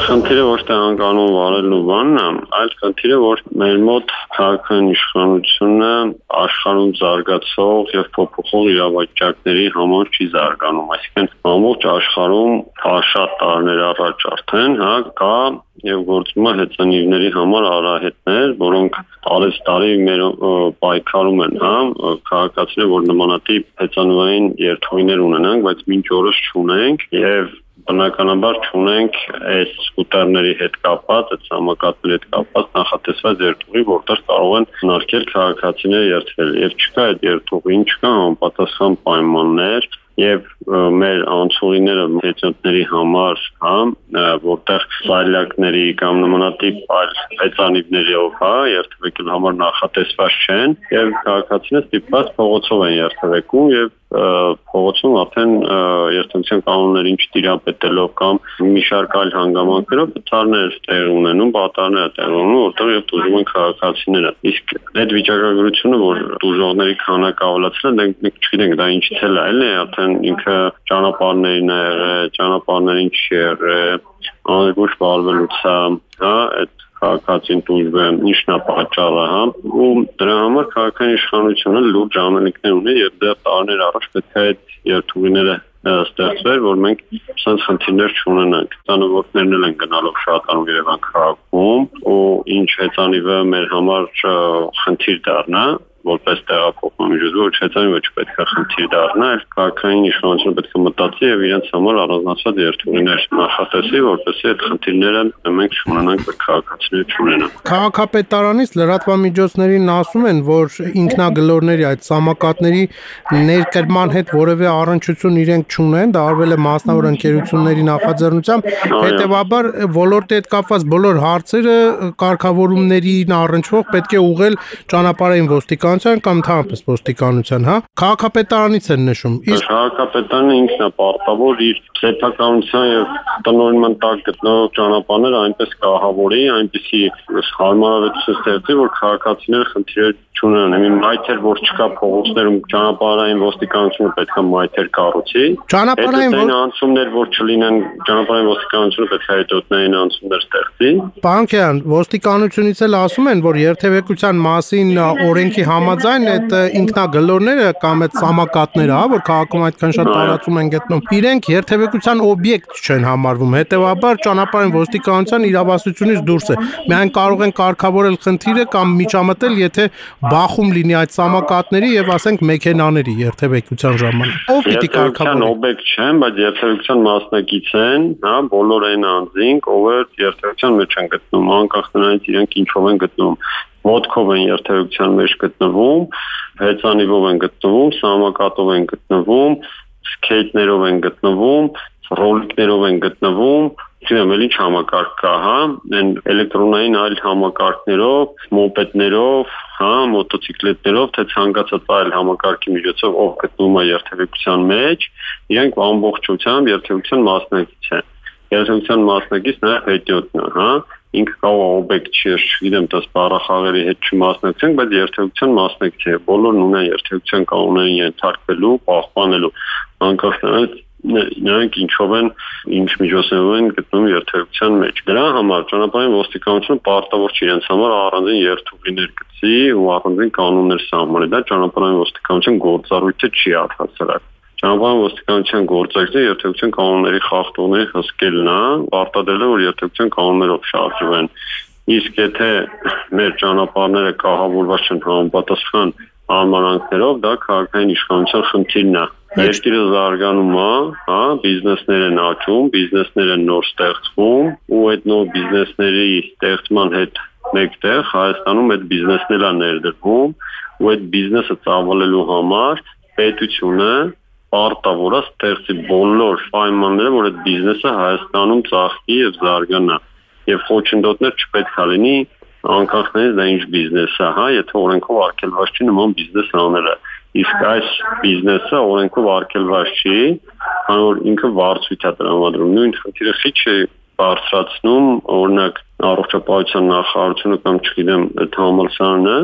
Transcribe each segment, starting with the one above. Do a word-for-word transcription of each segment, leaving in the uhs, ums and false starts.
Խնդիրը ոչ թե անկանոն վարելու բանն է, այլ խնդիրը, որ մեր մոտ քաղաքային իշխանությունը աշխարհում զարգացող եւ փոփոխող իրավիճակների համար չի զարգանում, այսինքն ամբողջ աշխարհում շատ տարիներ առաջ արդեն, հա, կա եւ գործում է հեծանիվների համար արահետներ, որոնք տարեց տարի մեր պայքարում են, հա, քաղաքացիները, որ նմանատիպ հեծանիվային երթուղիներ ունենանք, բայց մինչ օրս չունենք եւ բնականաբար չունենք այս սկուտերների հետ կապված, այդ սամокատների հետ կապված նախատեսված երթուղի, որտեղ կարող են հնարքել քաղաքացիները երթվել եւ չկա այդ երթուղին, չկա համապատասխան պայմաններ եւ մեր անցուղիները հեծանիվների համար, հա, որտեղ սայլակների կամ նմանատիպ այլ հեծանիվներով, հա, երթվեկելու համար նախատեսված չեն եւ քաղաքացիները ստիպված փողոցով են երթվեկում եւ փողոցում արդեն երթվության կանոններին չտիրապետելով կամ մի շարք այլ հանգամանքներով բթարներ տեղ ունենում, պատարներ տեղ ունենում, որտեղ եւ դժում են քաղաքացիները։ Իսկ այդ վիճակագրությունը, որ դժողների քանակը ավելացել է, մենք չգիտենք դա ինչից է էլի, արդեն ինքը ճանապարհներին է եղել, ճանապարհներին չի եղել, անզգույշ վարվելուց, հա, այդ քաղաքացին դժվար է, ինչն է պատճառը, հա, ու դրա համար քաղաքային իշխանությունը լուրջ անելիքներ ունի եւ դեռ տարիներ առաջ պետք է այդ երթուղիները ստեղծվեր, որ մենք sense խնդիրներ չունենանք։ Ցանոթներն էլ են գնալով շատանում Երևան քաղաքում, ու ինչ հեծանիվը մեր համար խնդիր դառնա, որպես տեղափոխման միջոց, ոչ հեծանիվը չպետք է խնդիր դառնա, այլ քաղաքային իշխանությունը պետք է մտածի եւ իրենց համար առանձնացված երթուղիներ նախատեսի, որպեսզի այդ խնդիրները մենք չունենանք, որ քաղաքացիները չունենան։ Քաղաքապետարանից լրատվամիջոցներին ասում են, որ ինքնագլորների այդ սամокատների ներկրման հետ որևէ առնչություն իրենք չունեն, դա արվել է մասնավոր ընկերությունների նախաձեռնությամբ, հետեւաբար ոլորտի հետ կապված բոլոր հարցերը կարգավորումներին առնչվող պետք է ուղղել ճանապարհային ոստիկանության կամ ընդհանրապես ոստիկանության, հա, քաղաքապետարանից են նշում։ Իսկ քաղաքապետարանը ինքն է պարտավոր իր սեփականության եւ տնօրինման տակ գտնող ճանապարհները այնպես կահավորի, այնպեսի հարմարավետություն ստեղծի, որ քաղաքացիները խնդիրներ չունենան։ Մի մայթեր, որ չկա փողոցներում, ճանապարհային ոստիկանությունը պետք է մայթեր կառուցի։ Ճանապարհային անցումներ, որ չլինեն, ճանապարհային ոստիկանությունը պետք է հետոտնային անցումներ ստեղծի։ Պարոն, ոստիկանությունից էլ ասում են, որ երթևեկության մասին օրենքի համաձայն այդ ինքնագլորները կամ այդ սամокատները, հա, որ քաղաքում այդքան շատ տարածում են գտնում, իրենք երթևեկության օբյեկտ չեն համարվում, հետեւաբար ճանապարհային ոստիկանության իրավասությունից դուրս է։ Միայն կարող են կարգավորել խնդիրը կամ միջամտել, եթե բախում լինի այդ սամокատների եւ ասենք մեքենաների երթևեկության ժամանակ։ Ով պիտի կարգավորի։ Օբյեկտ չեն, բայց երթևեկության մասնակից են, հա, բոլոր այն անձինք, ովքեր երթևեկության մեջ են գտնում, անկախ նրանից իրենք ինչով են գտնում։ Ոտքով են երթևեկության մեջ գտնվում, հեծանիվով են գտնվում, սամокատով են գտնվում, սկեյթներով են գտնվում, ռոլիկներով են գտնվում, չգիտեմ, էլ ինչ համակարգ կա, հա, այն էլեկտրոնային այլ համակարգներով, մոպեդներով, հա, մոտոցիկլետներով, թե ցանկացած այլ համակարգի միջոցով ով գտնվում է երթևեկության մեջ, իրենք ամբողջությամբ երթևեկության մասնակից են։ Երթևեկության մասնակից նաև հետիոտն է, հա, ինքը կարող է օբյեկտ չի, չգիտեմ, դա սպառախաղերի հետ չմասնակցենք, բայց երթևեկության մասնակից է։ Բոլորն ունեն երթևեկության կանոններին ենթարկվելու, պահպանելու, անկախ նրանից նրանք ինչով են, ինչ միջոցներով են գտնում երթևեկության մեջ։ Դրա համար ճանապարհային ոստիկանությունը պարտավոր չի իրենց համար առանձին երթուղիներ գծի ու առանձին կանոններ սահմանի։ Դա ճանապարհային ոստիկանության գործառույթը չի առհասարակ։ Ճանապարհային ոստիկանության գործակցը երթևեկության կանոնների խախտումների հսկելն է, պարտադրել է, որ երթևեկության կանոններով շարժվեն։ Իսկ եթե մեր ճանապարհները կահավորված չեն համապատասխան անմարանքներով, դա քաղաքային իշխանության խնդիրն է։ Երկիրը զարգանում է, հա, բիզնեսներ են աճում, բիզնեսներ են նոր ստեղծվում, ու այդ նոր բիզնեսների ստեղծման հետ մեկտեղ Հայաստանում այդ բիզնեսներն է ներդրվում, ու այդ բիզնեսը ծավալելու համար պետությունը պարտավոր է ստեղծի բոլոր պայմանները, որ այդ բիզնեսը Հայաստանում ծաղկի եւ զարգանա։ Եվ խոչընդոտներ չպետք է լինի անկախ նրանից դա ինչ բիզնես է, հա, եթե օրենքով արգելված չի նման բիզնես անելը։ Իսկ այս բիզնեսը օրենքով արգելված չի, քանի որ ինքը վարձույթ է տրամադրում։ Նույն խնդիրը խիչ է բարձրացնում, օրինակ առողջապահության նախարարությունը կամ չգիտեմ, այդ համալսարանը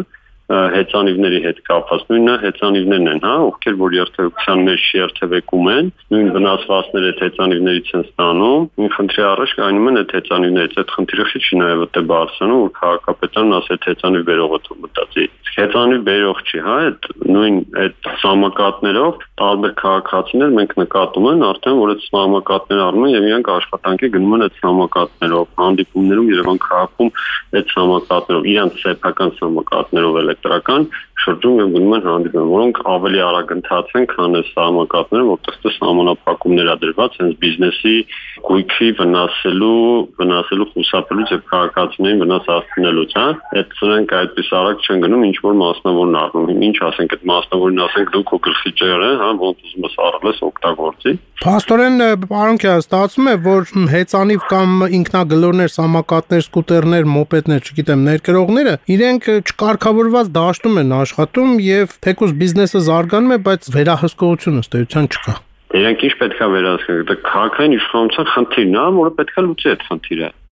հեծանիվների հետ կապված, նույնը հեծանիվներն են, հա, ովքեր որ երթևեկության մեջ երթևեկում են, նույն վնասվածքները այդ հեծանիվներից են ստանում, նույն խնդրի առաջ կայանում են այդ հեծանիվներից, այդ խնդիրը չի նաև դե բարձրանում, որ քաղաքապետարն ասի այդ հեծանիվ բերողը դու մտածի։ Հեծանիվ բերող չի, հա, այդ նույն այդ սահմակատներով տարբեր քաղաքացիներ մենք նկատում են արդեն, որ այդ սահմակատները առնում են եւ իրանք աշխատանքի գնում են այդ սահմակատներով, հանդիպումներում Երևան քաղաքում այդ սահմակատներով, իրանք սեփական սահմակատներով էլեկտրական շրջում եւ գնում են հանդիպում, որոնք ավելի արագ ընթաց են, քան այս սահմակատները, որտեղ դե սահմանափակումներ ա դրված հենց բիզնեսի գույքի վնասելու, վնասելու խուսափելուց եւ քաղաքացիներին վնաս հասցնելուց, հա։ Այդ սրանք այդպես արագ չեն գնում, ինչ որ մասնավորն առնում։ Ինչ ասենք, այդ մասնավորին ասենք դու քո գլխի ջերը, հա, ոնց ուզում ես առնել ես օգտագործի։ Փաստորեն, պարոն Քյա, ստացվում է, որ հեծանիվ կամ ինքնագլորներ, սամակատներ, սկուտերներ, մոպեդներ, չգիտեմ, ներկրողները իրենք չկարգավորված դաշտում են աշխատում եւ թեկուզ բիզնեսը զարգանում է, բայց վերահսկողությունը ըստ էության չկա։ Իրենք ինչ պետք է վերահսկեն։ Դա քաղաքային իշխանության խնդիրն է, որը պետք է լուծի այդ խնդիրը։